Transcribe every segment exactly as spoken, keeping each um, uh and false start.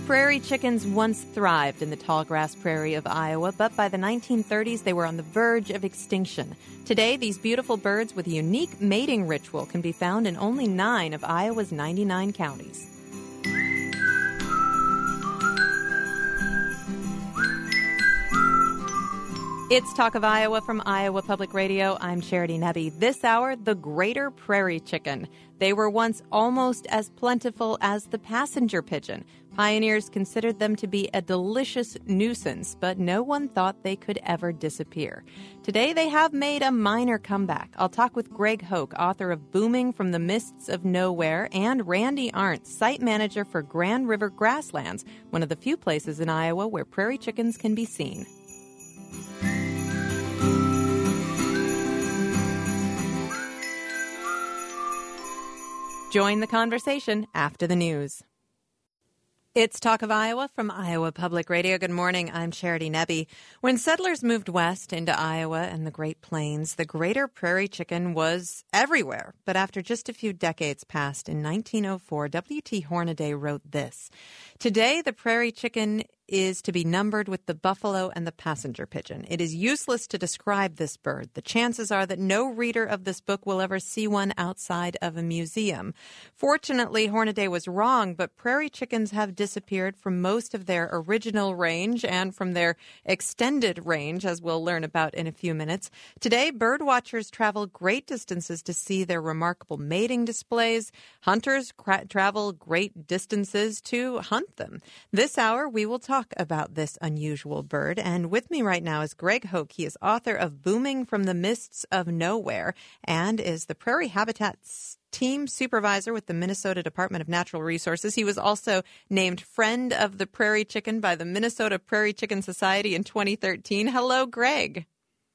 Prairie chickens once thrived in the tallgrass prairie of Iowa, but by the nineteen thirties, they were on the verge of extinction. Today, these beautiful birds with a unique mating ritual can be found in only nine of Iowa's ninety-nine counties. It's Talk of Iowa from Iowa Public Radio. I'm Charity Nebbe. This hour, the greater prairie chicken. They were once almost as plentiful as the passenger pigeon. Pioneers considered them to be a delicious nuisance, but no one thought they could ever disappear. Today, they have made a minor comeback. I'll talk with Greg Hoke, author of Booming from the Mists of Nowhere, and Randy Arndt, site manager for Grand River Grasslands, one of the few places in Iowa where prairie chickens can be seen. Join the conversation after the news. It's Talk of Iowa from Iowa Public Radio. Good morning. I'm Charity Nebbe. When settlers moved west into Iowa and the Great Plains, the greater prairie chicken was everywhere. But after just a few decades passed, in nineteen oh four, W T Hornaday wrote this: "Today, the prairie chicken is to be numbered with the buffalo and the passenger pigeon. It is useless to describe this bird. The chances are that no reader of this book will ever see one outside of a museum." Fortunately, Hornaday was wrong, but prairie chickens have disappeared from most of their original range and from their extended range, as we'll learn about in a few minutes. Today, bird watchers travel great distances to see their remarkable mating displays. Hunters cra- travel great distances to hunt them. This hour, we will talk about this unusual bird. And with me right now is Greg Hoke. He is author of Booming from the Mists of Nowhere and is the Prairie Habitats team supervisor with the Minnesota Department of Natural Resources. He was also named Friend of the Prairie Chicken by the Minnesota Prairie Chicken Society in twenty thirteen. Hello, Greg.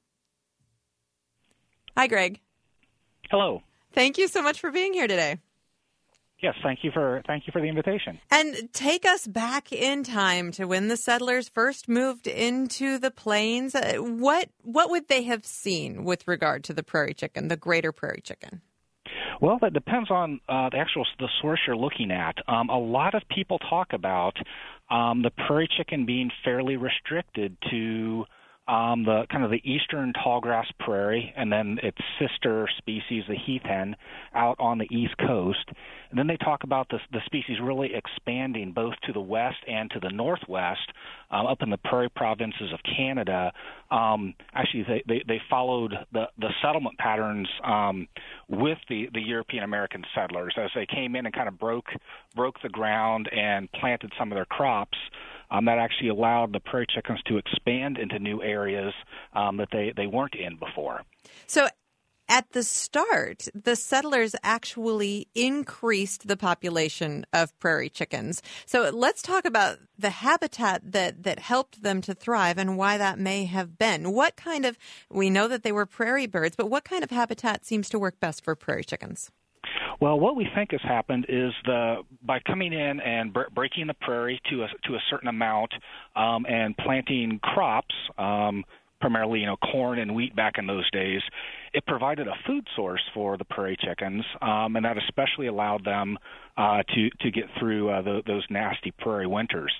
Hi, Greg. Hello. Thank you so much for being here today. Yes, thank you for thank you for the invitation. And take us back in time to when the settlers first moved into the plains. Uh, What what would they have seen with regard to the prairie chicken, the greater prairie chicken? Well, that depends on uh, the actual the source you're looking at. Um, a lot of people talk about um, the prairie chicken being fairly restricted to um, the kind of the eastern tallgrass prairie, and then its sister species, the heath hen, out on the east coast. And then they talk about the, the species really expanding both to the west and to the northwest, um, up in the prairie provinces of Canada. Um, actually, they, they, they followed the, the settlement patterns um, with the, the European American settlers as they came in and kind of broke broke the ground and planted some of their crops. Um, that actually allowed the prairie chickens to expand into new areas um, that they, they weren't in before. So at the start, the settlers actually increased the population of prairie chickens. So let's talk about the habitat that, that helped them to thrive and why that may have been. What kind of, we know that they were prairie birds, but what kind of habitat seems to work best for prairie chickens? Well, what we think has happened is the by coming in and bre- breaking the prairie to a, to a certain amount um, and planting crops, um, primarily, you know, corn and wheat back in those days, it provided a food source for the prairie chickens, um, and that especially allowed them uh, to to get through uh, the, those nasty prairie winters.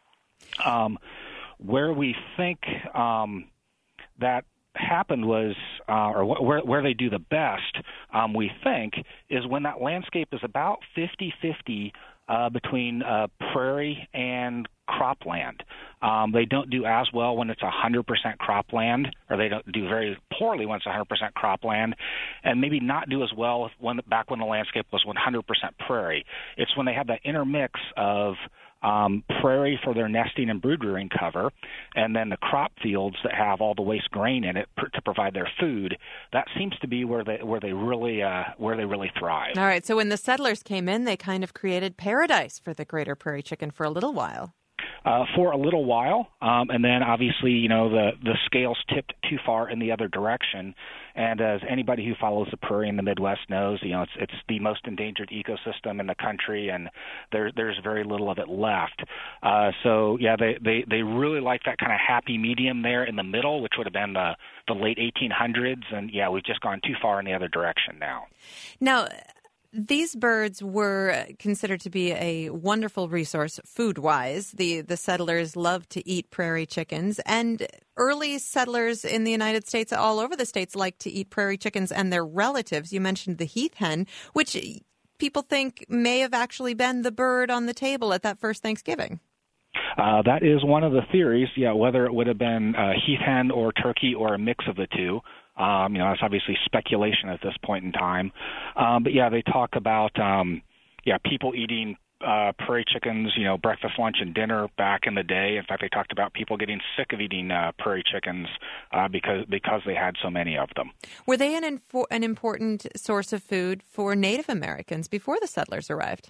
Um, where we think um, that happened was, uh, or wh- where, where they do the best, um, we think, is when that landscape is about fifty-fifty uh, between uh, prairie and cropland. Um, they don't do as well when it's one hundred percent cropland, or they don't do very poorly when it's one hundred percent cropland, and maybe not do as well when back when the landscape was one hundred percent prairie. It's when they have that intermix of Um, prairie for their nesting and brood rearing cover, and then the crop fields that have all the waste grain in it pr- to provide their food. That seems to be where they where they really uh, where they really thrive. All right. So when the settlers came in, they kind of created paradise for the greater prairie chicken for a little while. Uh, for a little while, um, and then obviously, you know, the, the scales tipped too far in the other direction. And as anybody who follows the prairie in the Midwest knows, you know, it's it's the most endangered ecosystem in the country, and there there's very little of it left. Uh, so yeah, they, they, they really like that kind of happy medium there in the middle, which would have been the the late eighteen hundreds, and yeah, we've just gone too far in the other direction now. Now, These birds were considered to be a wonderful resource food-wise. The the settlers loved to eat prairie chickens, and early settlers in the United States, all over the states, liked to eat prairie chickens and their relatives. You mentioned the heath hen, which people think may have actually been the bird on the table at that first Thanksgiving. Uh, that is one of the theories, yeah, whether it would have been uh, heath hen or turkey or a mix of the two. Um, you know, it's obviously speculation at this point in time. Um, but, yeah, they talk about, um, yeah, people eating uh, prairie chickens, you know, breakfast, lunch, and dinner back in the day. In fact, they talked about people getting sick of eating uh, prairie chickens uh, because because they had so many of them. Were they an, infor- an important source of food for Native Americans before the settlers arrived?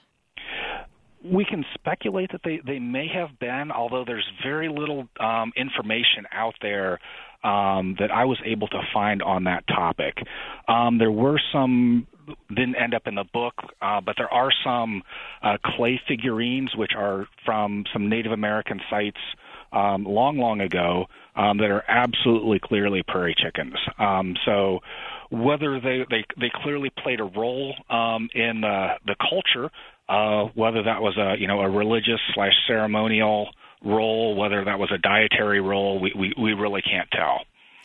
We can speculate that they, they may have been, although there's very little um, information out there um, that I was able to find on that topic. Um, there were some, didn't end up in the book, uh, but there are some uh, clay figurines which are from some Native American sites um, long, long ago um, that are absolutely clearly prairie chickens. Um, so whether they, they, they clearly played a role um, in uh, the culture, Uh, whether that was a you know a religious slash ceremonial role, whether that was a dietary role, we, we, we really can't tell.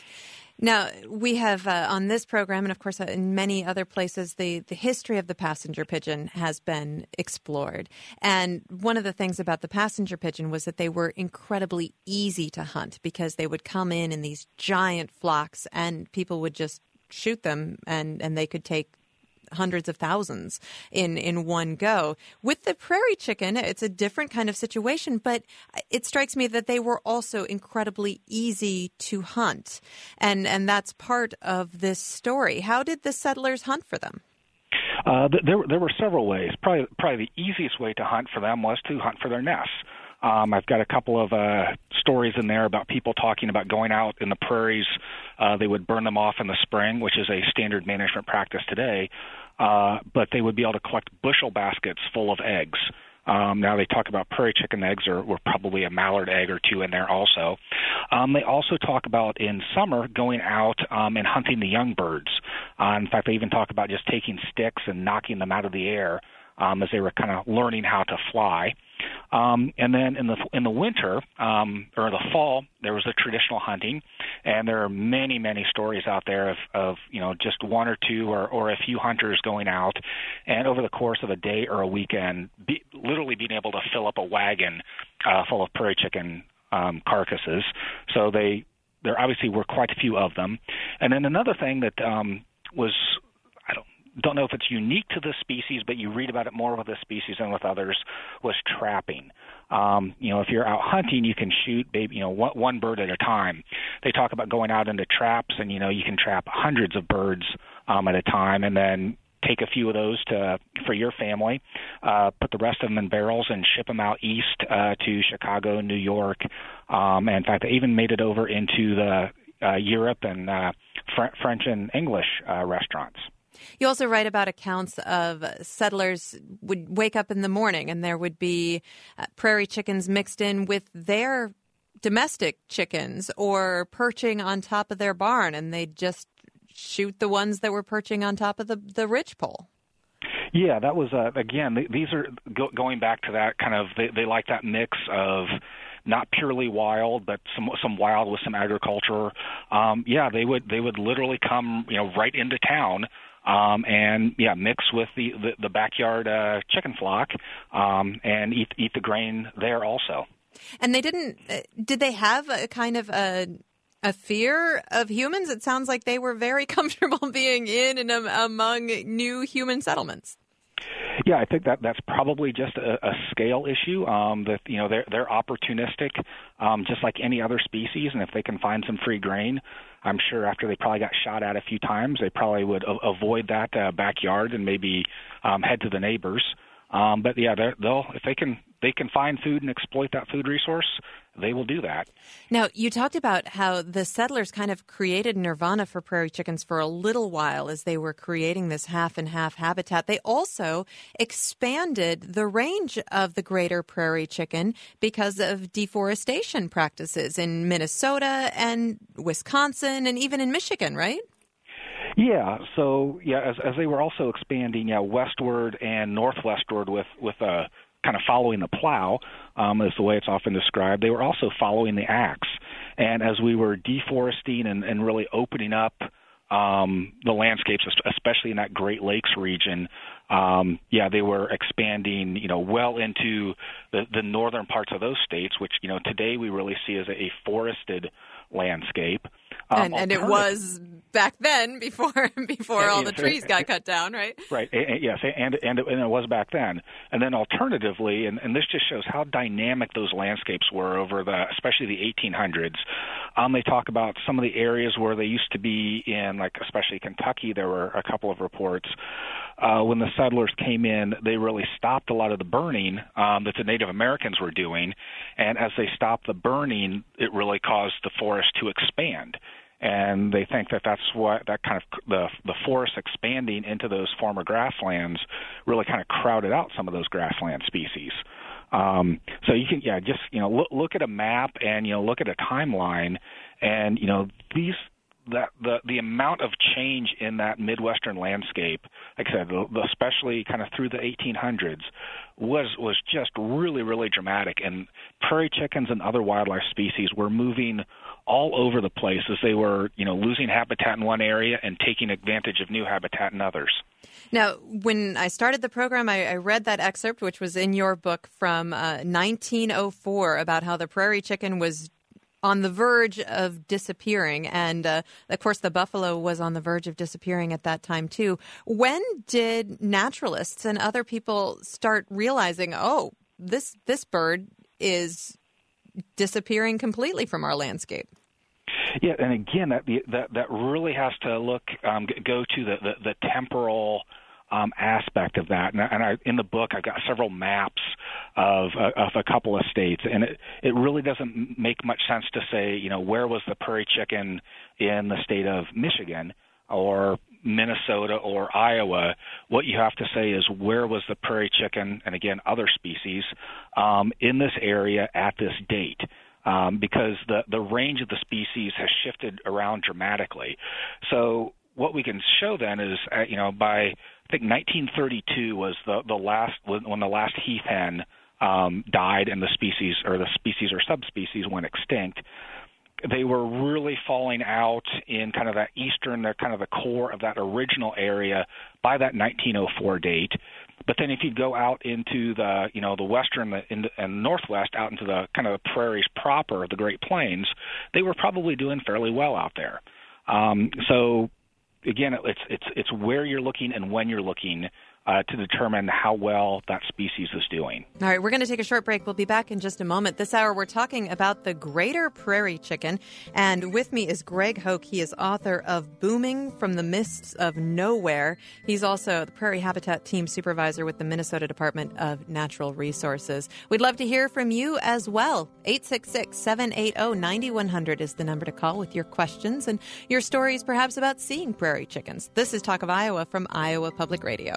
Now, we have uh, on this program, and of course uh, in many other places, the, the history of the passenger pigeon has been explored. And one of the things about the passenger pigeon was that they were incredibly easy to hunt because they would come in in these giant flocks and people would just shoot them and, and they could take hundreds of thousands in, in one go. With the prairie chicken, it's a different kind of situation, but it strikes me that they were also incredibly easy to hunt. And, and that's part of this story. How did the settlers hunt for them? Uh, there, there were several ways. Probably, probably the easiest way to hunt for them was to hunt for their nests. Um, I've got a couple of uh, stories in there about people talking about going out in the prairies. Uh, they would burn them off in the spring, which is a standard management practice today, uh, but they would be able to collect bushel baskets full of eggs. Um, now they talk about prairie chicken eggs, or, or probably a mallard egg or two in there also. Um, they also talk about in summer going out um, and hunting the young birds. Uh, in fact, they even talk about just taking sticks and knocking them out of the air um, as they were kind of learning how to fly. Um, and then in the in the winter um, or the fall, there was the traditional hunting, and there are many, many stories out there of, of you know just one or two or, or a few hunters going out, and over the course of a day or a weekend, be, literally being able to fill up a wagon uh, full of prairie chicken um, carcasses. So they there obviously were quite a few of them. And then another thing that um, was I don't. Don't know if it's unique to this species, but you read about it more with this species than with others, was trapping. Um, you know, if you're out hunting, you can shoot, maybe, you know, one, one bird at a time. They talk about going out into traps, and, you know, you can trap hundreds of birds um, at a time, and then take a few of those to for your family, uh, put the rest of them in barrels and ship them out east uh, to Chicago, New York. Um, and in fact, they even made it over into the uh, Europe and uh, Fr- French and English uh, restaurants. You also write about accounts of settlers would wake up in the morning and there would be uh, prairie chickens mixed in with their domestic chickens or perching on top of their barn, and they'd just shoot the ones that were perching on top of the, the ridgepole. Yeah, that was, uh, again, these are go- going back to that kind of, they, they like that mix of not purely wild, but some some wild with some agriculture. Um, yeah, they would they would literally come, you know, right into town. Um, and yeah, mix with the the, the backyard uh, chicken flock um, and eat eat the grain there also. And they didn't. Uh, did they have a kind of a a fear of humans? It sounds like they were very comfortable being in and um, among new human settlements. Yeah, I think that that's probably just a, a scale issue. Um, that you know they're they're opportunistic, um, just like any other species, and if they can find some free grain, I'm sure after they probably got shot at a few times, they probably would a- avoid that uh, backyard and maybe um, head to the neighbors. Um, but yeah, they'll if they can they can find food and exploit that food resource, they will do that. Now, you talked about how the settlers kind of created nirvana for prairie chickens for a little while as they were creating this half and half habitat. They also expanded the range of the greater prairie chicken because of deforestation practices in Minnesota and Wisconsin and even in Michigan, right? Yeah. So yeah, as as they were also expanding, yeah, westward and northwestward with with a kind of following the plow, um, is the way it's often described. They were also following the axe, and as we were deforesting and, and really opening up um, the landscapes, especially in that Great Lakes region, um, yeah, they were expanding, you know, well into the, the northern parts of those states, which, you know, today we really see as a, a forested landscape. Um, and and it was back then before before all the trees got cut down, right? Right. Yes, and and it, and it was back then. And then alternatively, and, and this just shows how dynamic those landscapes were over the, especially the eighteen hundreds. Um, they talk about some of the areas where they used to be in, like especially Kentucky. There were a couple of reports uh, when the settlers came in. They really stopped a lot of the burning um, that the Native Americans were doing, and as they stopped the burning, it really caused the forest to expand. And they think that that's what that kind of the the forest expanding into those former grasslands really kind of crowded out some of those grassland species. Um, so you can yeah just you know look, look at a map and you know look at a timeline, and you know these that the the amount of change in that Midwestern landscape, like I said, especially kind of through the eighteen hundreds, was was just really really dramatic. And prairie chickens and other wildlife species were moving all over the place as they were, you know, losing habitat in one area and taking advantage of new habitat in others. Now, when I started the program, I, I read that excerpt, which was in your book from uh, nineteen oh four, about how the prairie chicken was on the verge of disappearing. And, uh, of course, the buffalo was on the verge of disappearing at that time, too. When did naturalists and other people start realizing, oh, this this bird is disappearing completely from our landscape? Yeah, and again, that that that really has to look um, go to the the, the temporal um, aspect of that. And, I, and I, in the book, I've got several maps of uh, of a couple of states, and it it really doesn't make much sense to say, you know, where was the prairie chicken in the state of Michigan or Minnesota or Iowa. What you have to say is where was the prairie chicken, and again, other species, um, in this area at this date. Um, because the, the range of the species has shifted around dramatically. So what we can show then is, uh, you know, by I think nineteen thirty-two was the, the last when the last heath hen um, died and the species or the species or subspecies went extinct. They were really falling out in kind of that eastern, the kind of the core of that original area by that nineteen oh four date. But then if you go out into the, you know, the western and, and northwest, out into the kind of the prairies proper, the Great Plains, they were probably doing fairly well out there. Um, so again, it's it's it's where you're looking and when you're looking uh, to determine how well that species is doing. All right, we're going to take a short break. We'll be back in just a moment. This hour, we're talking about the greater prairie chicken. And with me is Greg Hoch. He is author of Booming from the Mists of Nowhere. He's also the Prairie Habitat Team Supervisor with the Minnesota Department of Natural Resources. We'd love to hear from you as well. eight six six, seven eight zero, nine one zero zero is the number to call with your questions and your stories perhaps about seeing prairie chickens. This is Talk of Iowa from Iowa Public Radio.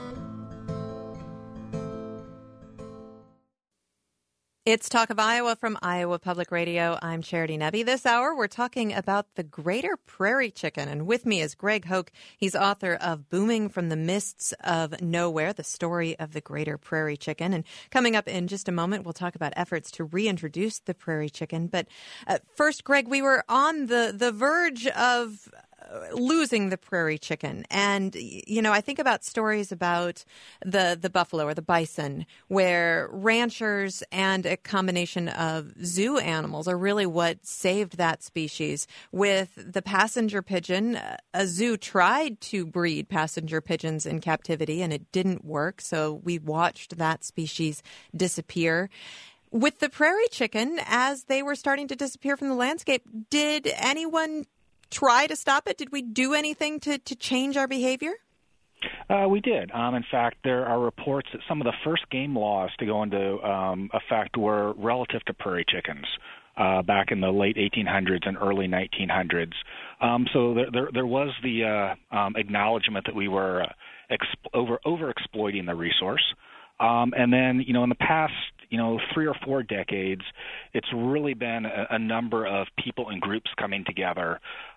It's Talk of Iowa from Iowa Public Radio. I'm Charity Nebbe. This hour, we're talking about the greater prairie chicken. And with me is Greg Hoch. He's author of Booming from the Mists of Nowhere, the story of the greater prairie chicken. And coming up in just a moment, we'll talk about efforts to reintroduce the prairie chicken. But uh, first, Greg, we were on the, the verge of losing the prairie chicken. And, you know, I think about stories about the, the buffalo or the bison, where ranchers and a combination of zoo animals are really what saved that species. With the passenger pigeon, a zoo tried to breed passenger pigeons in captivity, and it didn't work. So we watched that species disappear. With the prairie chicken, as they were starting to disappear from the landscape, did anyone try to stop it? Did we do anything to, to change our behavior? Uh, we did. Um, in fact, there are reports that some of the first game laws to go into um, effect were relative to prairie chickens uh, back in the late eighteen hundreds and early nineteen hundreds. Um, so there, there, there was the uh, um, acknowledgement that we were uh, exp- over over exploiting the resource. Um, and then, you know, in the past, you know, three or four decades, it's really been a, a number of people and groups coming together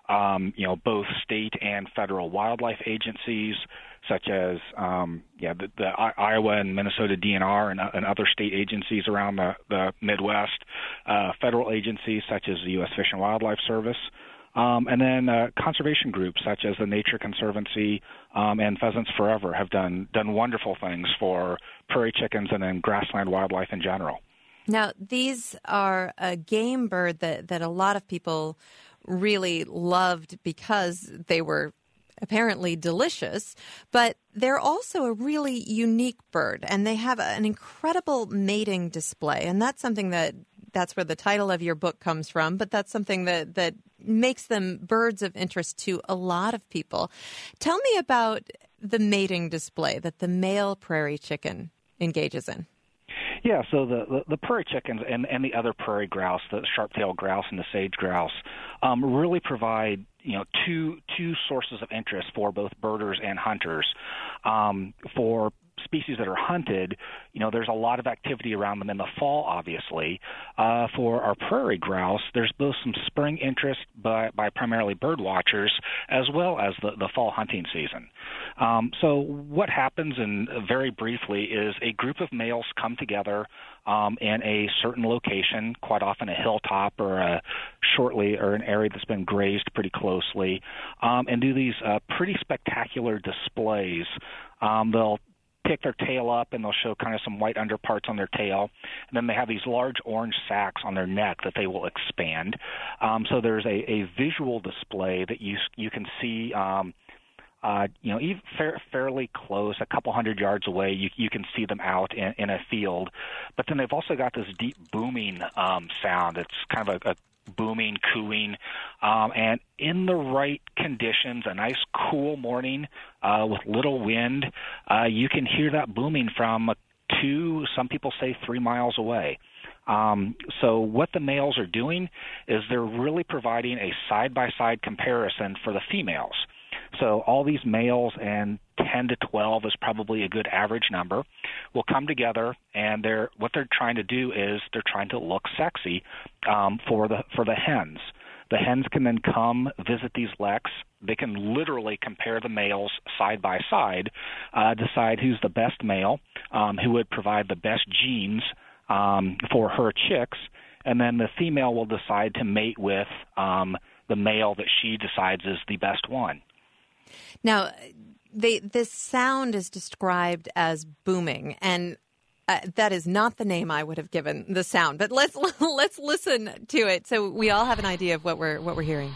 um, you know, both state and federal wildlife agencies, such as um, yeah, the, the Iowa and Minnesota D N R and, and other state agencies around the, the Midwest, uh, federal agencies such as the U S Fish and Wildlife Service, um, and then uh, conservation groups such as the Nature Conservancy um, and Pheasants Forever have done done wonderful things for prairie chickens and then grassland wildlife in general. Now, these are a game bird that, that a lot of people really loved because they were apparently delicious, but they're also a really unique bird, and they have an incredible mating display, and that's something that that's where the title of your book comes from, but that's something that, that makes them birds of interest to a lot of people. Tell me about the mating display that the male prairie chicken engages in. Yeah, so the, the, the prairie chickens and, and the other prairie grouse, the sharp-tailed grouse and the sage grouse, um, really provide you know two two sources of interest for both birders and hunters. Um, for species that are hunted, you know, there's a lot of activity around them in the fall, obviously. Uh, for our prairie grouse, there's both some spring interest by, by primarily bird watchers as well as the, the fall hunting season. Um, so what happens, and very briefly, is a group of males come together um, in a certain location, quite often a hilltop or a shortly or an area that's been grazed pretty closely, um, and do these uh, pretty spectacular displays. Um, they'll pick their tail up and they'll show kind of some white underparts on their tail, and then they have these large orange sacs on their neck that they will expand. Um, so there's a, a visual display that you you can see. Um, Uh, you know, even fair, fairly close, a couple hundred yards away, you, you can see them out in, in a field. But then they've also got this deep booming um, sound. It's kind of a, a booming, cooing, um, and in the right conditions, a nice cool morning uh, with little wind, uh, you can hear that booming from two, some people say three miles away. Um, so what the males are doing is they're really providing a side-by-side comparison for the females. So all these males, and ten to twelve is probably a good average number, will come together, and they're what they're trying to do is they're trying to look sexy um, for the for the hens. The hens can then come visit these leks. They can literally compare the males side by side, uh, decide who's the best male, um, who would provide the best genes um, for her chicks, and then the female will decide to mate with um, the male that she decides is the best one. Now, they, this sound is described as booming, and uh, that is not the name I would have given the sound. But let's let's listen to it so we all have an idea of what we're what we're hearing.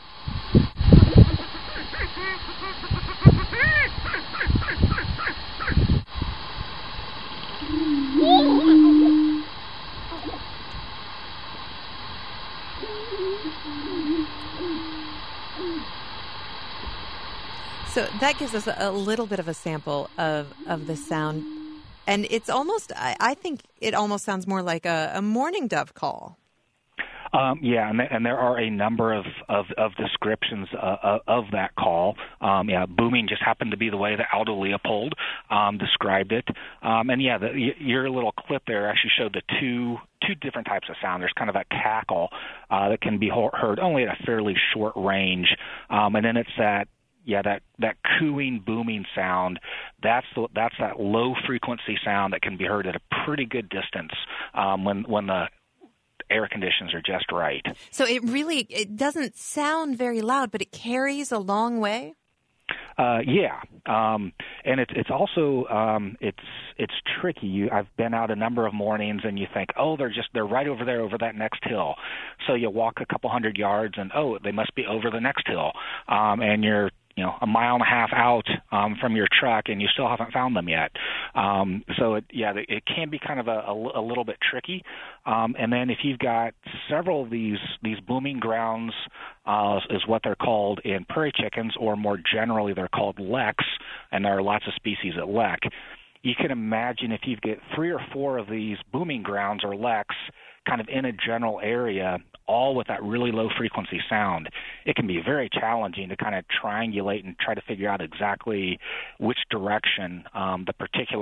So that gives us a little bit of a sample of, of the sound. And it's almost, I, I think it almost sounds more like a, a mourning dove call. Um, yeah, and, and there are a number of, of, of descriptions uh, of that call. Um, yeah, booming just happened to be the way that Aldo Leopold um, described it. Um, and yeah, the, your little clip there actually showed the two two different types of sound. There's kind of a cackle uh, that can be heard only at a fairly short range, um, and then it's that Yeah, that, that cooing, booming sound, that's the, that's that low-frequency sound that can be heard at a pretty good distance um, when when the air conditions are just right. So it really it doesn't sound very loud, but it carries a long way? Uh, yeah, um, and it's it's also um, it's it's tricky. You, I've been out a number of mornings, and you think, oh, they're just they're right over there, over that next hill. So you walk a couple hundred yards, and oh, they must be over the next hill, um, and you're you know, a mile and a half out um, from your truck, and you still haven't found them yet. Um, so, it, yeah, it can be kind of a, a, a little bit tricky. Um, and then if you've got several of these these booming grounds, uh, is what they're called in prairie chickens, or more generally they're called leks, and there are lots of species at lek. You can imagine if you get three or four of these booming grounds or leks kind of in a general area, all with that really low frequency sound, it can be very challenging to kind of triangulate and try to figure out exactly which direction um, the particular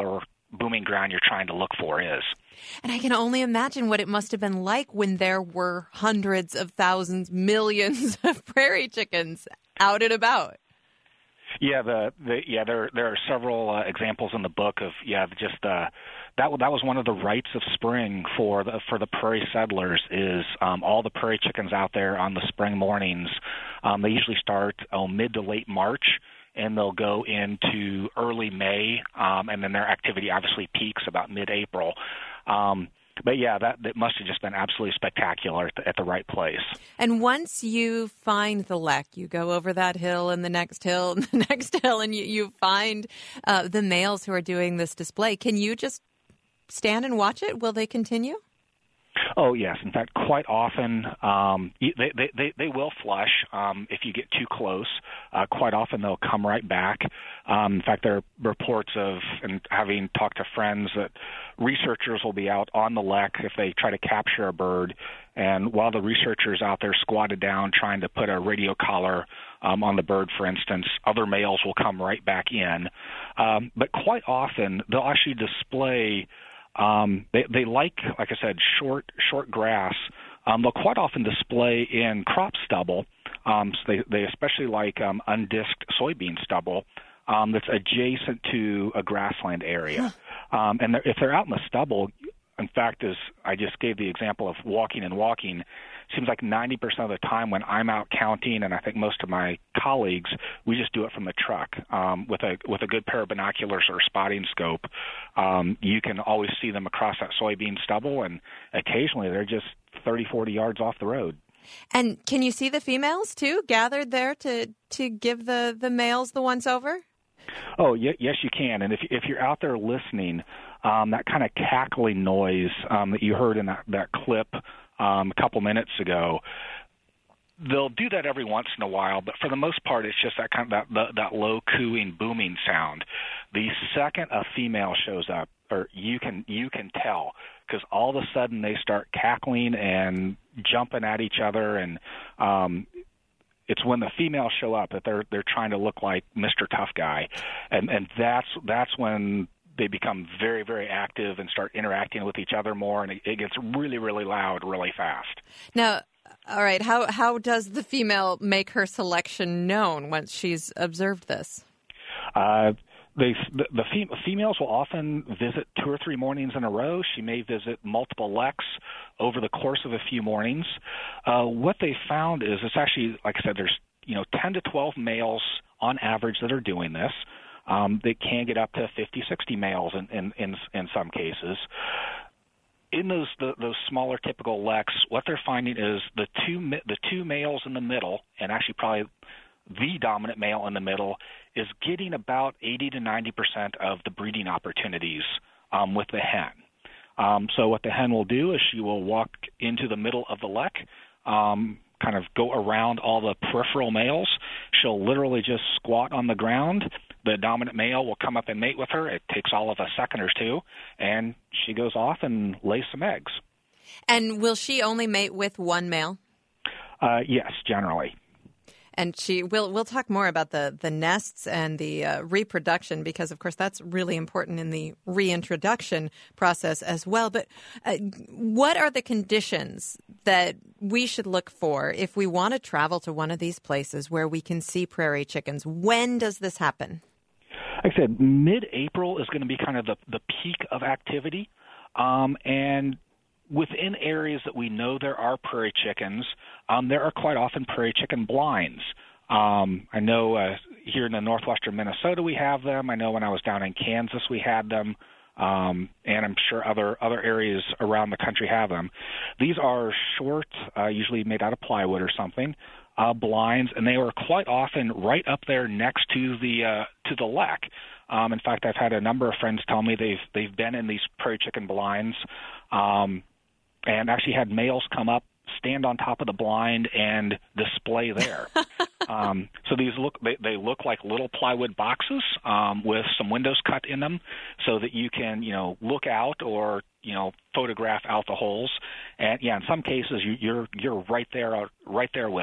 booming ground you're trying to look for is. And I can only imagine what it must have been like when there were hundreds of thousands, millions of prairie chickens out and about. Yeah, the, the yeah there there are several uh, examples in the book of yeah just uh, that that was one of the rites of spring for the for the prairie settlers is um, all the prairie chickens out there on the spring mornings. Um, they usually start oh, mid to late March, and they'll go into early May, um, and then their activity obviously peaks about mid-April. Um, but yeah, that, that must have just been absolutely spectacular at the, at the right place. And once you find the lek, you go over that hill and the next hill and the next hill, and you, you find uh, the males who are doing this display. Can you just stand and watch it? Will they continue? Oh, yes. In fact, quite often um, they, they, they, they will flush um, if you get too close. Uh, quite often they'll come right back. Um, in fact, there are reports of, and having talked to friends, that researchers will be out on the lek if they try to capture a bird, and while the researcher's out there squatted down trying to put a radio collar um, on the bird, for instance, other males will come right back in. Um, but quite often they'll actually display Um, they, they like, like I said, short short grass. Um, they'll quite often display in crop stubble. Um, so they, they especially like um, undisked soybean stubble um, that's adjacent to a grassland area. Um, and they're, if they're out in the stubble, in fact, as I just gave the example of walking and walking, seems like ninety percent of the time when I'm out counting, and I think most of my colleagues, we just do it from the truck um, with a with a good pair of binoculars or spotting scope. Um, you can always see them across that soybean stubble, and occasionally they're just thirty, forty yards off the road. And can you see the females too gathered there to to give the the males the once over? Oh, y- yes, you can. And if if you're out there listening, um, that kind of cackling noise um, that you heard in that, that clip um, a couple minutes ago, they'll do that every once in a while, but for the most part, it's just that kind of that, that, that low cooing, booming sound. The second a female shows up, or you can you can tell, because all of a sudden they start cackling and jumping at each other, and um, it's when the females show up that they're they're trying to look like Mister Tough Guy, and and that's that's when they become very, very active and start interacting with each other more, and it, it gets really, really loud, really fast. Now, all right, how how does the female make her selection known once she's observed this? Uh, they, the the fem- females will often visit two or three mornings in a row. She may visit multiple leks over the course of a few mornings. Uh, what they found is it's actually, like I said, there's you know ten to twelve males on average that are doing this. Um, they can get up to fifty, sixty males in, in, in, in some cases. In those the, those smaller typical leks, what they're finding is the two the two males in the middle, and actually probably the dominant male in the middle, is getting about eighty to ninety percent of the breeding opportunities um, with the hen. Um, so what the hen will do is she will walk into the middle of the lek, um, kind of go around all the peripheral males. She'll literally just squat on the ground. The dominant male will come up and mate with her. It takes all of a second or two, and she goes off and lays some eggs. And will she only mate with one male? Uh, yes, generally. And she will. We'll talk more about the, the nests and the uh, reproduction, because, of course, that's really important in the reintroduction process as well. But uh, what are the conditions that we should look for if we want to travel to one of these places where we can see prairie chickens? When does this happen? Like I said, mid-April is going to be kind of the, the peak of activity. Um, and within areas that we know there are prairie chickens, um, there are quite often prairie chicken blinds. Um, I know uh, here in the northwestern Minnesota we have them. I know when I was down in Kansas we had them, um, and I'm sure other other areas around the country have them. These are short, uh, usually made out of plywood or something, uh, blinds, and they are quite often right up there next to the uh, to the lek. Um, in fact, I've had a number of friends tell me they've they've been in these prairie chicken blinds. Um, and actually had males come up, stand on top of the blind, and display there. um, so these look they, they look like little plywood boxes um, with some windows cut in them, so that you can you know look out or you know photograph out the holes. And yeah, in some cases you, you're you're right there right there with them.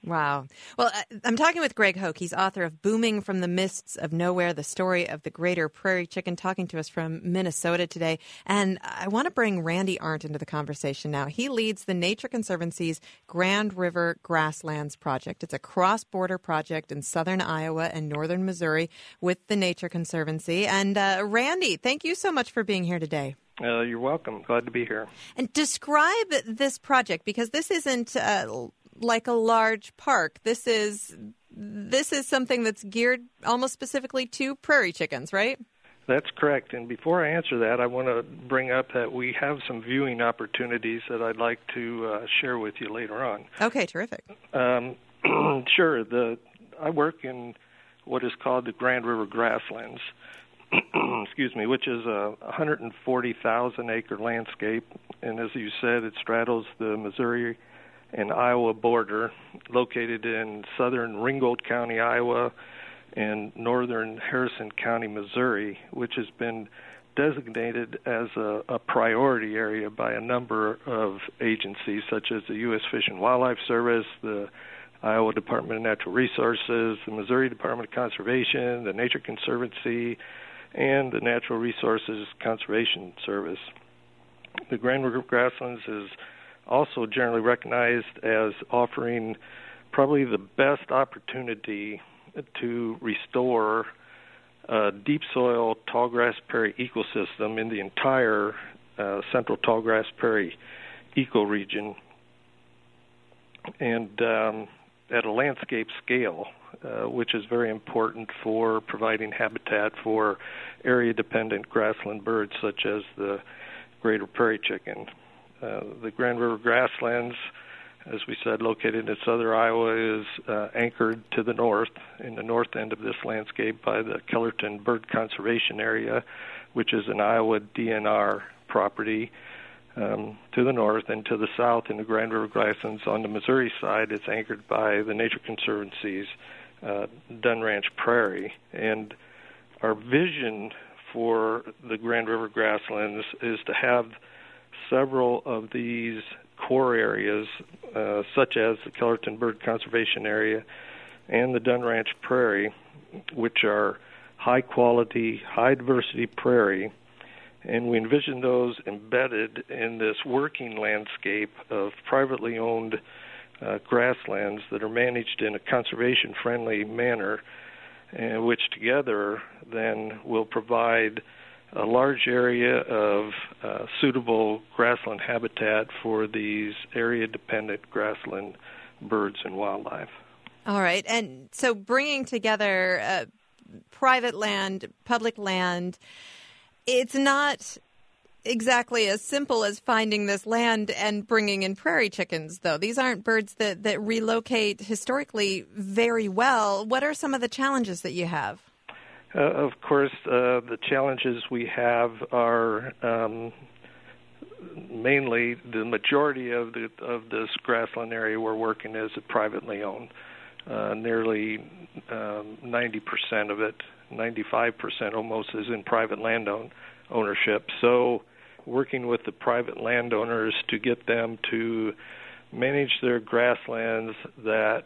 Wow. Well, I'm talking with Greg Hoch. He's author of Booming from the Mists of Nowhere, the story of the greater prairie chicken, talking to us from Minnesota today. And I want to bring Randy Arndt into the conversation now. He leads the Nature Conservancy's Grand River Grasslands Project. It's a cross-border project in southern Iowa and northern Missouri with the Nature Conservancy. And uh, Randy, thank you so much for being here today. Uh, you're welcome. Glad to be here. And describe this project, because this isn't uh, like a large park. This is this is something that's geared almost specifically to prairie chickens, right? That's correct. And before I answer that, I want to bring up that we have some viewing opportunities that I'd like to uh, share with you later on. Okay, terrific. Um, sure. The I work in what is called the Grand River Grasslands, excuse me, which is a one hundred forty thousand acre landscape. And as you said, it straddles the Missouri and Iowa border, located in southern Ringgold County, Iowa, and northern Harrison County, Missouri, which has been designated as a, a priority area by a number of agencies, such as the U S Fish and Wildlife Service, the Iowa Department of Natural Resources, the Missouri Department of Conservation, the Nature Conservancy, and the Natural Resources Conservation Service. The Grand River Grasslands is also generally recognized as offering probably the best opportunity to restore a deep soil tallgrass prairie ecosystem in the entire uh, central tallgrass prairie ecoregion, and um, at a landscape scale, uh, which is very important for providing habitat for area-dependent grassland birds such as the greater prairie chicken. Uh, the Grand River Grasslands, as we said, located in southern Iowa, is uh, anchored to the north, in the north end of this landscape, by the Kellerton Bird Conservation Area, which is an Iowa D N R property. Um, to the north, and to the south in the Grand River Grasslands on the Missouri side, it's anchored by the Nature Conservancy's uh, Dunn Ranch Prairie. And our vision for the Grand River Grasslands is to have several of these core areas, uh, such as the Kellerton Bird Conservation Area and the Dunn Ranch Prairie, which are high-quality, high-diversity prairie, and we envision those embedded in this working landscape of privately owned uh, grasslands that are managed in a conservation-friendly manner, and which together then will provide a large area of uh, suitable grassland habitat for these area-dependent grassland birds and wildlife. All right. And so bringing together uh, private land, public land, it's not exactly as simple as finding this land and bringing in prairie chickens, though. These aren't birds that, that relocate historically very well. What are some of the challenges that you have? Uh, of course, uh, the challenges we have are um, mainly the majority of the of this grassland area we're working is privately owned. Uh, nearly um, ninety percent of it, ninety-five percent almost, is in private land own, ownership. So working with the private landowners to get them to manage their grasslands that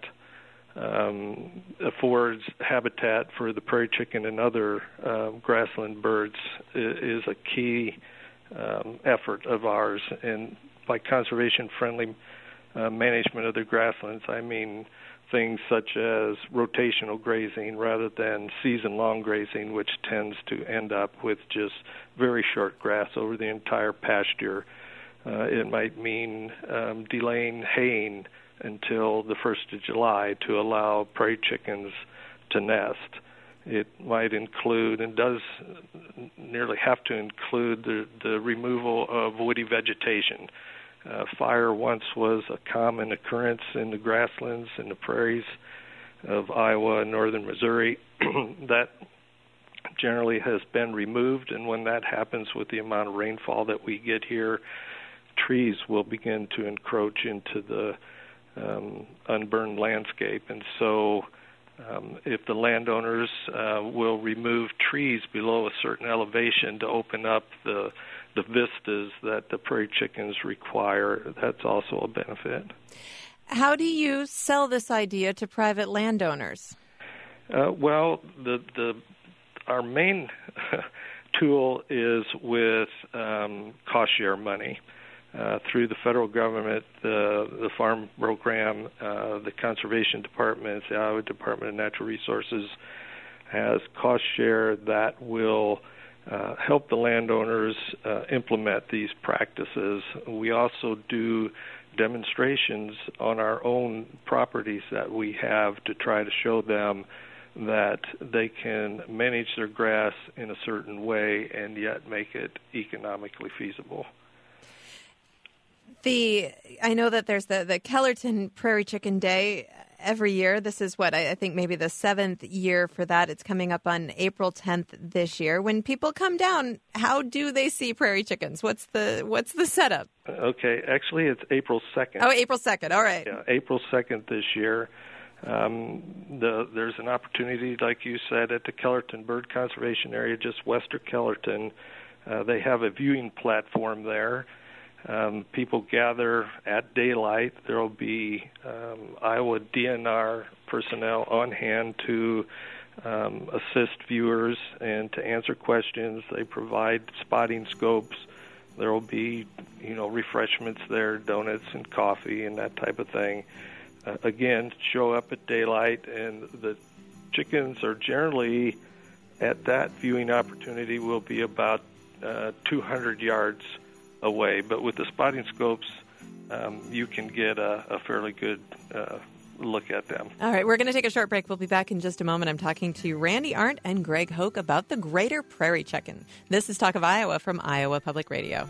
um, affords habitat for the prairie chicken and other uh, grassland birds is, is a key um, effort of ours. And by conservation-friendly uh, management of the grasslands, I mean things such as rotational grazing rather than season-long grazing, which tends to end up with just very short grass over the entire pasture. Uh, it might mean um, delaying haying until the first of July to allow prairie chickens to nest. It might include, and does nearly have to include, the, the removal of woody vegetation. Uh, fire once was a common occurrence in the grasslands and the prairies of Iowa and northern Missouri. That generally has been removed, and when that happens with the amount of rainfall that we get here, trees will begin to encroach into the um, unburned landscape. And so um, if the landowners uh, will remove trees below a certain elevation to open up the the vistas that the prairie chickens require, that's also a benefit. How do you sell this idea to private landowners? Uh, well, the the our main tool is with um, cost share money uh, through the federal government, the the farm program, uh, the conservation departments, the Iowa Department of Natural Resources has cost share that will uh, help the landowners uh, implement these practices. We also do demonstrations on our own properties that we have to try to show them that they can manage their grass in a certain way and yet make it economically feasible. The I know that there's the, the Kellerton Prairie Chicken Day every year. This is what I, I think maybe the seventh year for that. It's coming up on April tenth this year. When people come down, how do they see prairie chickens? What's the what's the setup? Okay, actually it's April second. Oh, April second. All right. Yeah, April second this year. Um, the, there's an opportunity, like you said, at the Kellerton Bird Conservation Area, just west of Kellerton. Uh, they have a viewing platform there. Um, people gather at daylight. There will be um, Iowa D N R personnel on hand to um, assist viewers and to answer questions. They provide spotting scopes. There will be, you know, refreshments there, donuts and coffee and that type of thing. Uh, again, show up at daylight, and the chickens are generally, at that viewing opportunity, will be about uh, two hundred yards away. But with the spotting scopes, um, you can get a, a fairly good uh, look at them. All right, we're going to take a short break. We'll be back in just a moment. I'm talking to Randy Arndt and Greg Hoch about the greater prairie chicken. This is Talk of Iowa from Iowa Public Radio.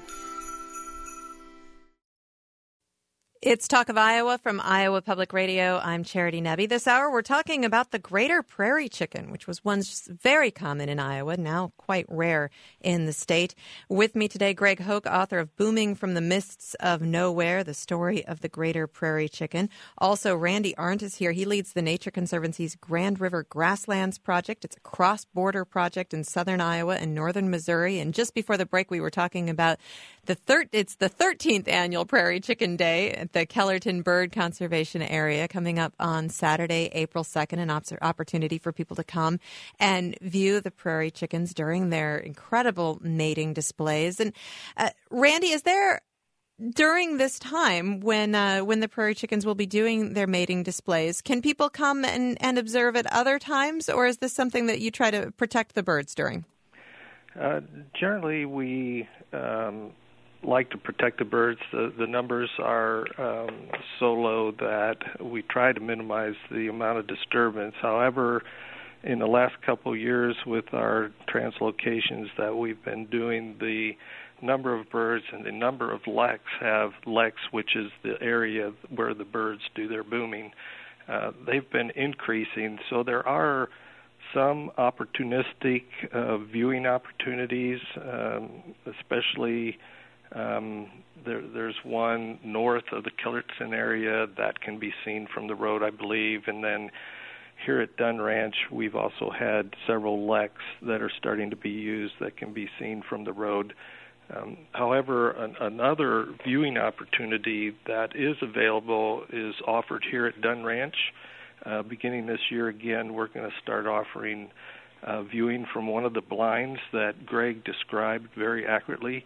It's Talk of Iowa from Iowa Public Radio. I'm Charity Nebbe. This hour, we're talking about the greater prairie chicken, which was once very common in Iowa, now quite rare in the state. With me today, Greg Hoch, author of Booming from the Mists of Nowhere, the story of the greater prairie chicken. Also, Randy Arndt is here. He leads the Nature Conservancy's Grand River Grasslands Project. It's a cross-border project in southern Iowa and northern Missouri. And just before the break, we were talking about the third. It's the thirteenth annual Prairie Chicken Day at the Kellerton Bird Conservation Area, coming up on Saturday, April second, an op- opportunity for people to come and view the prairie chickens during their incredible mating displays. And uh, Randy, is there, during this time when uh, when the prairie chickens will be doing their mating displays, can people come and, and observe at other times, or is this something that you try to protect the birds during? Uh, generally, we um, like to protect the birds. The, the numbers are um, so low that we try to minimize the amount of disturbance. However, in the last couple of years with our translocations that we've been doing, the number of birds and the number of leks have leks, which is the area where the birds do their booming. Uh, they've been increasing, so there are some opportunistic uh, viewing opportunities, um, especially um, there, there's one north of the Kellerton area that can be seen from the road, I believe, and then here at Dunn Ranch, we've also had several leks that are starting to be used that can be seen from the road. Um, however, an, another viewing opportunity that is available is offered here at Dunn Ranch. Uh, beginning this year, again, we're going to start offering uh, viewing from one of the blinds that Greg described very accurately.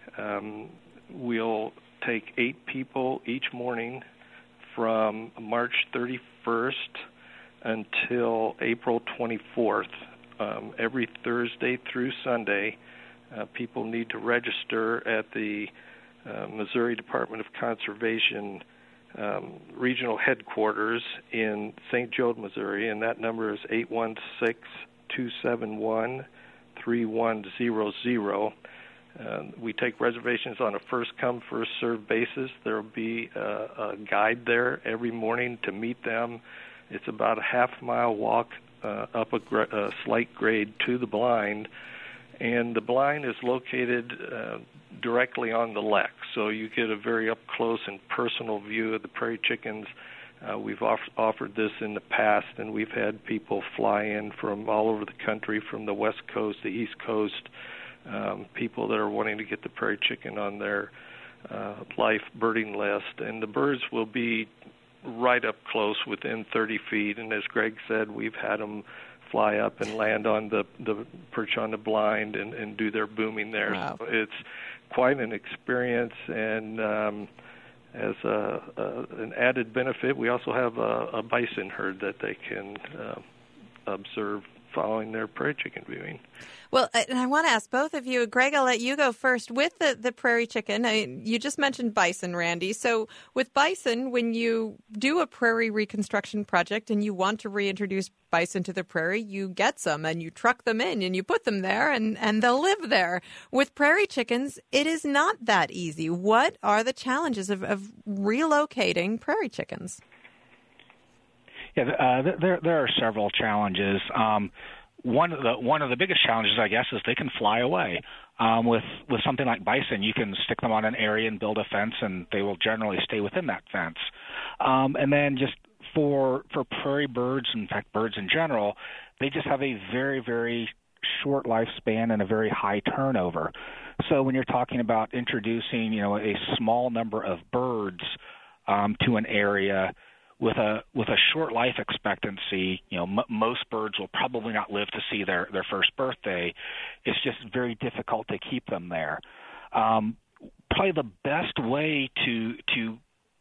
Um, we'll take eight people each morning from March thirty-first until April twenty-fourth. Um, every Thursday through Sunday, uh, people need to register at the uh, Missouri Department of Conservation Um, regional headquarters in Saint Joe, Missouri, and that number is eight one six, two seven one, three one zero zero. Uh, we take reservations on a first-come, first-served basis. There will be a, a guide there every morning to meet them. It's about a half-mile walk uh, up a, gr- a slight grade to the blind, and the blind is located uh, directly on the lek, so you get a very up-close and personal view of the prairie chickens. Uh, we've off- offered this in the past, and we've had people fly in from all over the country, from the West Coast, the East Coast, um, people that are wanting to get the prairie chicken on their uh, life birding list. And the birds will be right up close within thirty feet. And as Greg said, we've had them fly up and land on the, the perch on the blind and, and do their booming there. Wow. So it's quite an experience, and um, as a, a, an added benefit, we also have a, a bison herd that they can uh, observe following their prairie chicken viewing. Well, and I want to ask both of you, Greg, I'll let you go first. With the, the prairie chicken, I mean, you just mentioned bison, Randy. So with bison, when you do a prairie reconstruction project and you want to reintroduce bison to the prairie, you get some and you truck them in and you put them there and, and they'll live there. With prairie chickens, it is not that easy. What are the challenges of, of relocating prairie chickens? Yeah, uh, there there are several challenges. Um, one of the one of the biggest challenges, I guess, is they can fly away. Um, with with something like bison, you can stick them on an area and build a fence, and they will generally stay within that fence. Um, and then just for for prairie birds, in fact, birds in general, they just have a very very short lifespan and a very high turnover. So when you're talking about introducing, you know, a small number of birds um, to an area with a with a short life expectancy, you know, m- most birds will probably not live to see their, their first birthday. It's just very difficult to keep them there. Um, probably the best way to to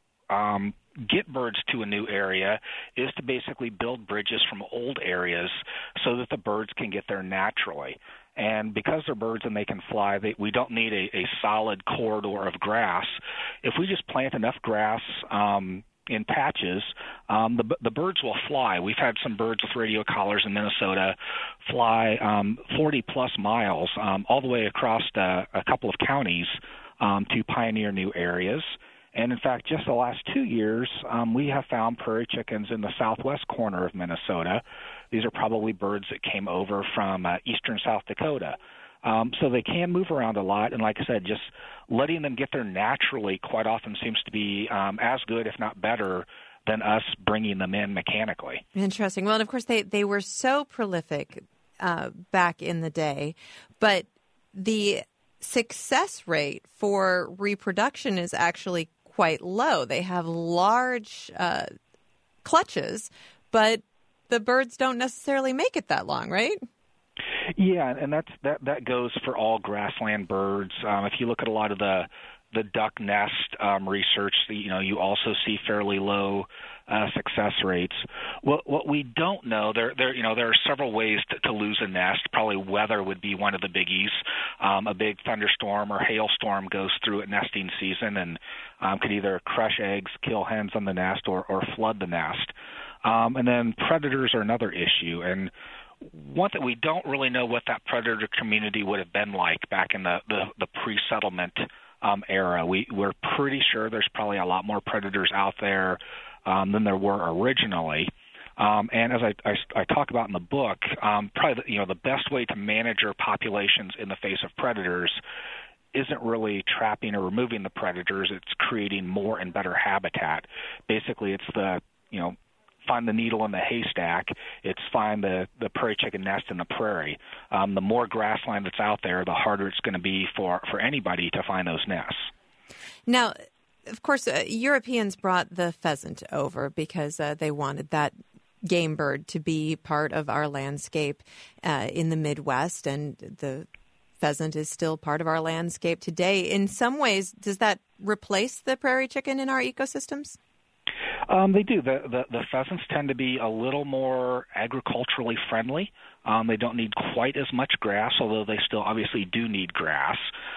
um, get birds to a new area is to basically build bridges from old areas so that the birds can get there naturally. And because they're birds and they can fly, they, we don't need a, a solid corridor of grass. If we just plant enough grass um, in patches, um, the the birds will fly. We've had some birds with radio collars in Minnesota fly um, forty plus miles um, all the way across uh, a couple of counties um, to pioneer new areas. And in fact, just the last two years, um, we have found prairie chickens in the southwest corner of Minnesota. These are probably birds that came over from uh, eastern South Dakota. Um, so they can move around a lot, and like I said, just letting them get there naturally quite often seems to be um, as good, if not better, than us bringing them in mechanically. Interesting. Well, and of course, they, they were so prolific uh, back in the day, but the success rate for reproduction is actually quite low. They have large uh, clutches, but the birds don't necessarily make it that long, right? Yeah, and that's that that goes for all grassland birds. Um, if you look at a lot of the the duck nest um, research, you know, you also see fairly low uh, success rates. What what we don't know, there there you know there are several ways to, to lose a nest. Probably weather would be one of the biggies. Um, a big thunderstorm or hailstorm goes through at nesting season and um, could either crush eggs, kill hens on the nest, or or flood the nest. Um, and then predators are another issue. And one that we don't really know what that predator community would have been like back in the, the, the pre-settlement um, era. We, we're pretty sure there's probably a lot more predators out there um, than there were originally. Um, and as I, I, I talk about in the book, um, probably the, you know the best way to manage your populations in the face of predators isn't really trapping or removing the predators. It's creating more and better habitat. Basically, it's the you know. find the needle in the haystack. It's find the, the prairie chicken nest in the prairie. Um, the more grassland that's out there, the harder it's going to be for, for anybody to find those nests. Now, of course, uh, Europeans brought the pheasant over because uh, they wanted that game bird to be part of our landscape uh, in the Midwest, and the pheasant is still part of our landscape today. In some ways, does that replace the prairie chicken in our ecosystems? Um, they do. The, the the pheasants tend to be a little more agriculturally friendly. Um, they don't need quite as much grass, although they still obviously do need grass.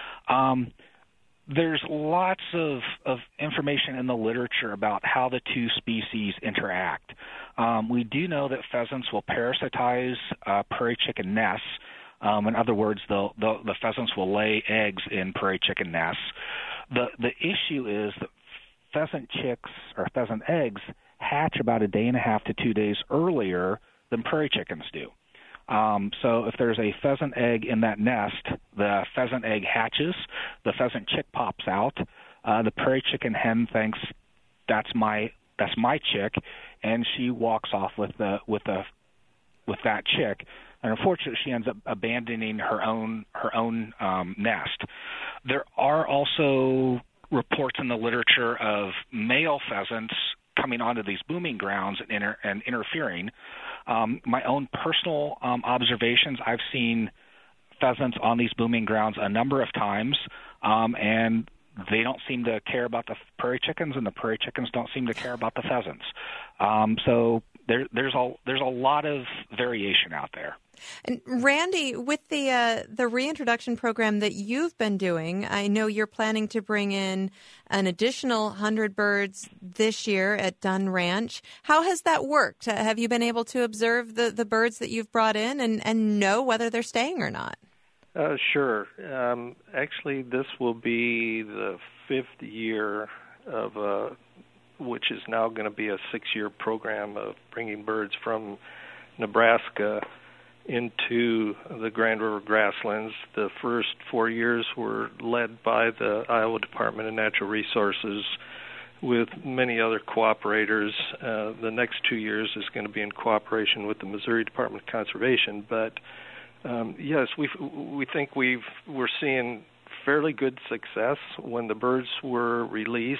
Um, there's lots of, of information in the literature about how the two species interact. Um, we do know that pheasants will parasitize uh, prairie chicken nests. Um, in other words, they'll, they'll, the pheasants will lay eggs in prairie chicken nests. The the issue is that pheasant chicks or pheasant eggs hatch about a day and a half to two days earlier than prairie chickens do. Um, so if there's a pheasant egg in that nest, the pheasant egg hatches, the pheasant chick pops out, uh, the prairie chicken hen thinks that's my that's my chick, and she walks off with the with the with that chick. And unfortunately, she ends up abandoning her own her own um, nest. There are also reports in the literature of male pheasants coming onto these booming grounds and, inter- and interfering. Um, my own personal um, observations, I've seen pheasants on these booming grounds a number of times, um, and they don't seem to care about the prairie chickens, and the prairie chickens don't seem to care about the pheasants. Um, so there, there's a there's a lot of variation out there. And Randy, with the uh, the reintroduction program that you've been doing, I know you're planning to bring in an additional one hundred birds this year at Dunn Ranch. How has that worked? Uh, have you been able to observe the, the birds that you've brought in and, and know whether they're staying or not? Uh, sure. Um, actually, this will be the fifth year of a, which is now going to be a six-year program of bringing birds from Nebraska into the Grand River grasslands. The first four years were led by the Iowa Department of Natural Resources with many other cooperators. Uh, the next two years is going to be in cooperation with the Missouri Department of Conservation. But um, yes, we we think we've we're seeing fairly good success. When the birds were released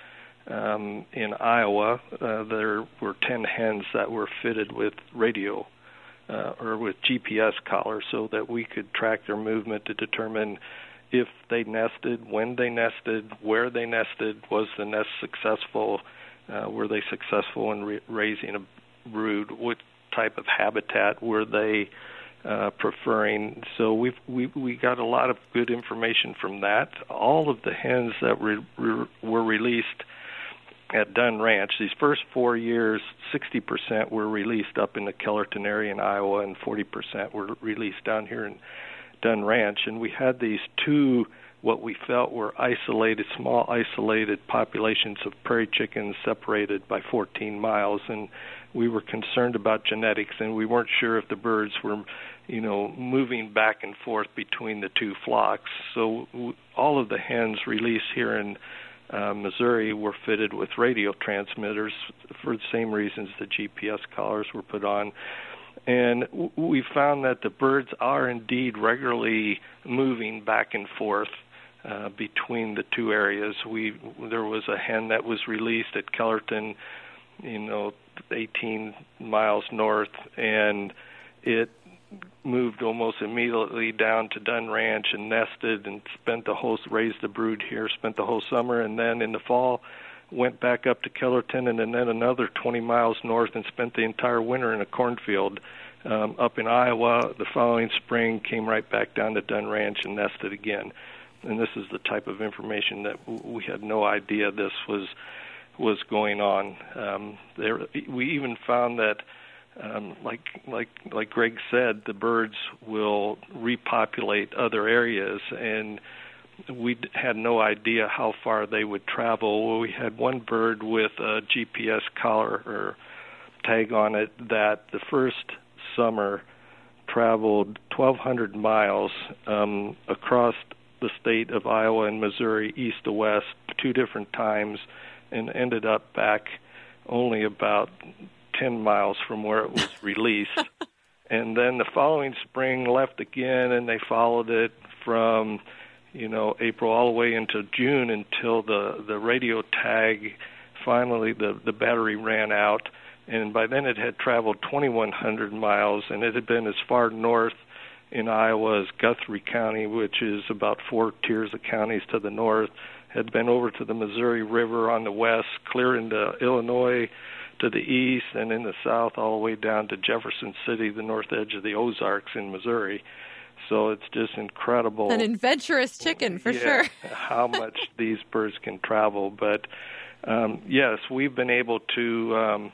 um, in Iowa, uh, there were ten hens that were fitted with radio Uh, or with G P S collars so that we could track their movement to determine if they nested, when they nested, where they nested, was the nest successful, uh, were they successful in re- raising a brood, what type of habitat were they uh, preferring. So we've, we we got a lot of good information from that. All of the hens that re- re- were released at Dunn Ranch, these first four years, sixty percent were released up in the Kellerton area in Iowa, and forty percent were released down here in Dunn Ranch. And we had these two, what we felt were isolated, small isolated populations of prairie chickens separated by fourteen miles. And we were concerned about genetics, and we weren't sure if the birds were, you know, moving back and forth between the two flocks. So all of the hens released here in Uh, Missouri were fitted with radio transmitters for the same reasons the G P S collars were put on. And w- we found that the birds are indeed regularly moving back and forth uh, between the two areas. We There was a hen that was released at Kellerton, you know, eighteen miles north, and it moved almost immediately down to Dunn Ranch and nested and spent the whole, raised the brood here, spent the whole summer, and then in the fall went back up to Kellerton and then another twenty miles north and spent the entire winter in a cornfield um, up in Iowa. The following spring came right back down to Dunn Ranch and nested again. And this is the type of information that we had no idea this was was going on. Um, there, we even found that Um, like like like Greg said, the birds will repopulate other areas, and we had no idea how far they would travel. Well, we had one bird with a G P S collar or tag on it that the first summer traveled twelve hundred miles um, across the state of Iowa and Missouri, east to west, two different times, and ended up back only about ten miles from where it was released. And then the following spring left again, and they followed it from, you know, April all the way into June until the, the radio tag, finally the, the battery ran out. And by then it had traveled twenty-one hundred miles, and it had been as far north in Iowa as Guthrie County, which is about four tiers of counties to the north, had been over to the Missouri River on the west, clear into Illinois to the east, and in the south all the way down to Jefferson City, the north edge of the Ozarks in Missouri. So it's just incredible. An adventurous chicken, for yeah, sure. how much these birds can travel. But, um, yes, we've been able to um,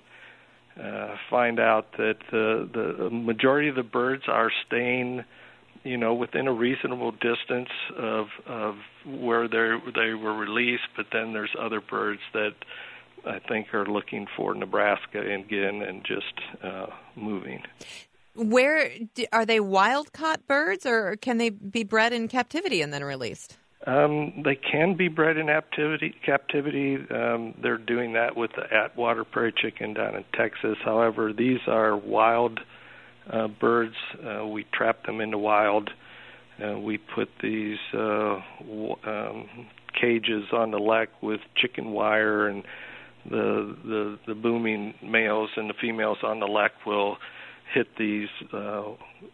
uh, find out that uh, the majority of the birds are staying, you know, within a reasonable distance of, of where they they were released, but then there's other birds that I think are looking for Nebraska again and just uh, moving. Where are they wild-caught birds, or can they be bred in captivity and then released? Um, they can be bred in captivity. Captivity. Um, they're doing that with the Atwater prairie chicken down in Texas. However, these are wild uh, birds. Uh, we trap them into wild. Uh, we put these uh, w- um, cages on the lek with chicken wire and the the the booming males and the females on the lek will hit these uh,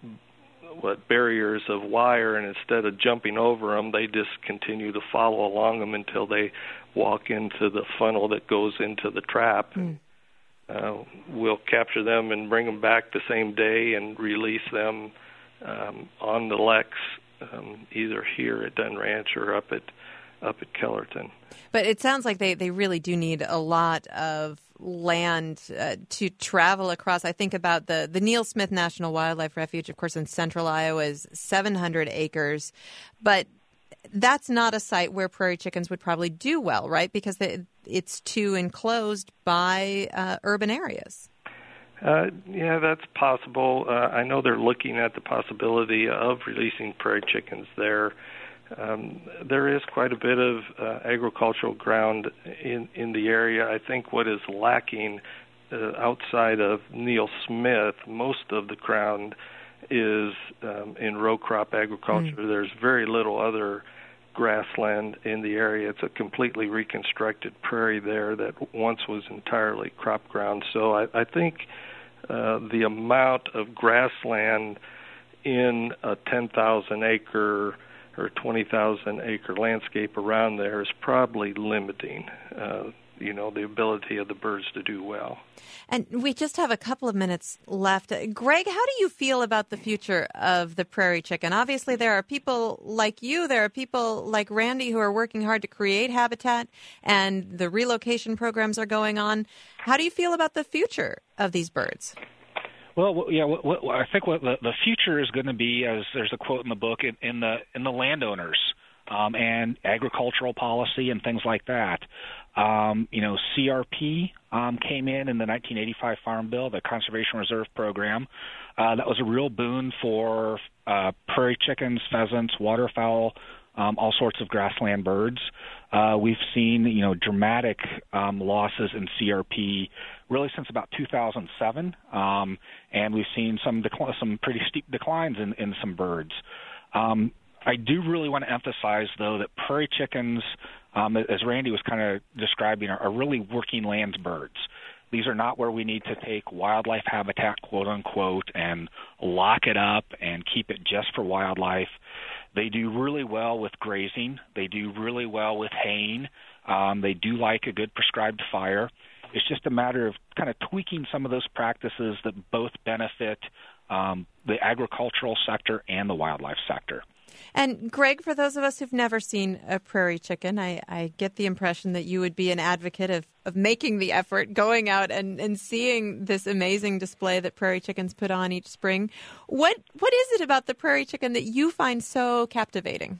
what barriers of wire, and instead of jumping over them, they just continue to follow along them until they walk into the funnel that goes into the trap. Mm. Uh, we'll capture them and bring them back the same day and release them um, on the leks, um, either here at Dunn Ranch or up at up at Kellerton. But it sounds like they, they really do need a lot of land uh, to travel across. I think about the, the Neil Smith National Wildlife Refuge, of course, in central Iowa is seven hundred acres. But that's not a site where prairie chickens would probably do well, right? Because they, it's too enclosed by uh, urban areas. Uh, yeah, that's possible. Uh, I know they're looking at the possibility of releasing prairie chickens there. Um, there is quite a bit of uh, agricultural ground in, in the area. I think what is lacking uh, outside of Neil Smith, most of the ground is um, in row crop agriculture. Mm. There's very little other grassland in the area. It's a completely reconstructed prairie there that once was entirely crop ground. So I, I think uh, the amount of grassland in a ten thousand acre or twenty thousand acre landscape around there is probably limiting, uh, you know, the ability of the birds to do well. And we just have a couple of minutes left. Greg, how do you feel about the future of the prairie chicken? Obviously, there are people like you, there are people like Randy who are working hard to create habitat, and the relocation programs are going on. How do you feel about the future of these birds? Well, yeah, what, what, I think what the, the future is going to be, as there's a quote in the book, in, in the in the landowners um, and agricultural policy and things like that. Um, you know, C R P um, came in in the nineteen eighty-five Farm Bill, the Conservation Reserve Program. Uh, that was a real boon for uh, prairie chickens, pheasants, waterfowl, um, all sorts of grassland birds. Uh, we've seen, you know, dramatic um, losses in C R P really since about two thousand seven, um, and we've seen some decl- some pretty steep declines in, in some birds. Um, I do really want to emphasize, though, that prairie chickens, um, as Randy was kind of describing, are, are really working lands birds. These are not where we need to take wildlife habitat, quote unquote, and lock it up and keep it just for wildlife. They do really well with grazing. They do really well with haying. Um, they do like a good prescribed fire. It's just a matter of kind of tweaking some of those practices that both benefit um, the agricultural sector and the wildlife sector. And Greg, for those of us who've never seen a prairie chicken, I, I get the impression that you would be an advocate of, of making the effort, going out and, and seeing this amazing display that prairie chickens put on each spring. What What is it about the prairie chicken that you find so captivating?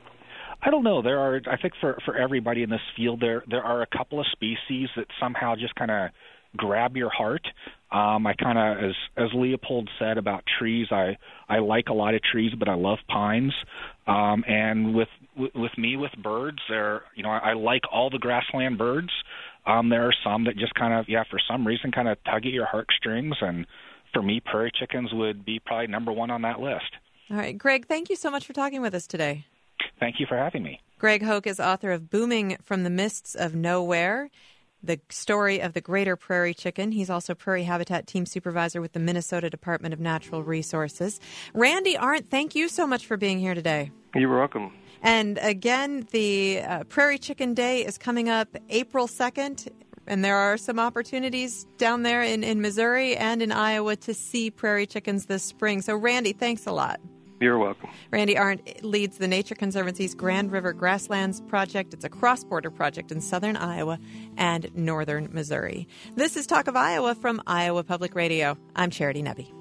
I don't know. There are, I think for, for everybody in this field, there there are a couple of species that somehow just kind of grab your heart. Um, I kind of, as as Leopold said about trees, I, I like a lot of trees, but I love pines. Um, and with, with with me, with birds, there, you know, I, I like all the grassland birds. Um, there are some that just kind of, yeah, for some reason, kind of tug at your heartstrings. And for me, prairie chickens would be probably number one on that list. All right, Greg, thank you so much for talking with us today. Thank you for having me. Greg Hoch is author of Booming from the Mists of Nowhere, the story of the greater prairie chicken. He's also prairie habitat team supervisor with the Minnesota Department of Natural Resources. Randy Arndt, thank you so much for being here today. You're welcome. And again, the uh, Prairie Chicken Day is coming up April second, and there are some opportunities down there in, in Missouri and in Iowa to see prairie chickens this spring. So, Randy, thanks a lot. You're welcome. Randy Arndt leads the Nature Conservancy's Grand River Grasslands Project. It's a cross-border project in southern Iowa and northern Missouri. This is Talk of Iowa from Iowa Public Radio. I'm Charity Nebbe.